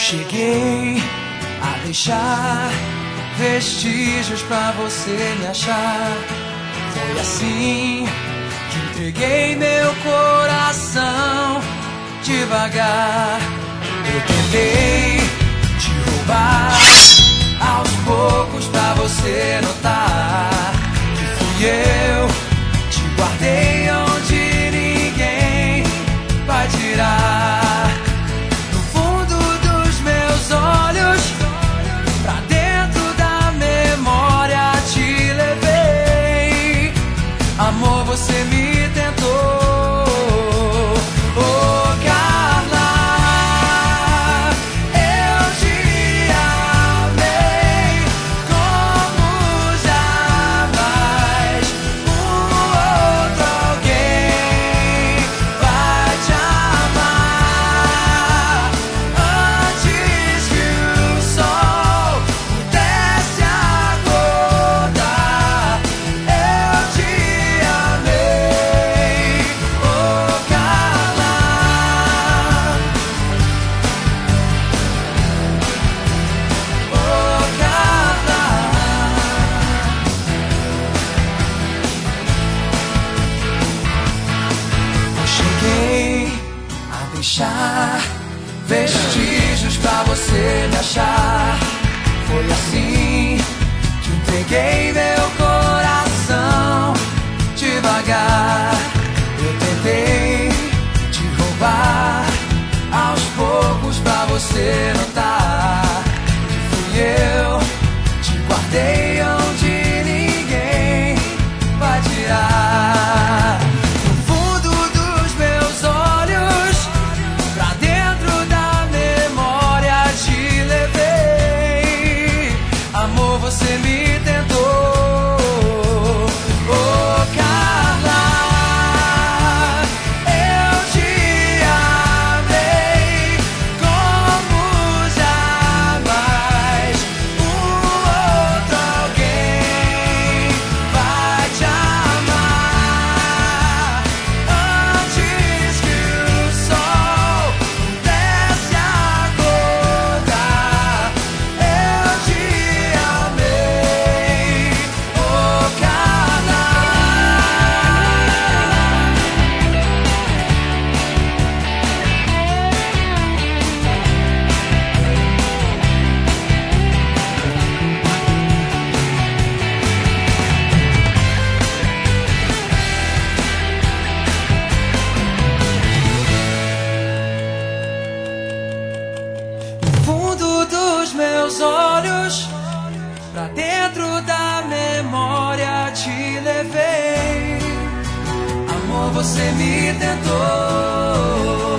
Cheguei a deixar vestígios pra você me achar. Foi assim que entreguei meu coração devagar. Eu tentei te roubar aos poucos pra você notar que fui eu. Te guardei onde ninguém vai tirar. No fundo dos meus olhos, pra dentro da memória te levei. Amor, você me tentou. Deixar vestígios pra você me achar. Foi assim que entreguei meu coração devagar. Eu tentei te roubar aos poucos pra você notar que fui eu. Te guardei onde ninguém vai tirar. No fundo dos meus olhos, pra dentro da memória te levei. Amor, você me tentou. Oh, Carla, eu te amei como jamais outro alguém vai te amar. Antes que o sol pudesse acordar, eu te amei. Oh, Carla. No fundo dos meus olhos, pra dentro da memória te levei. Amor, você me tentou.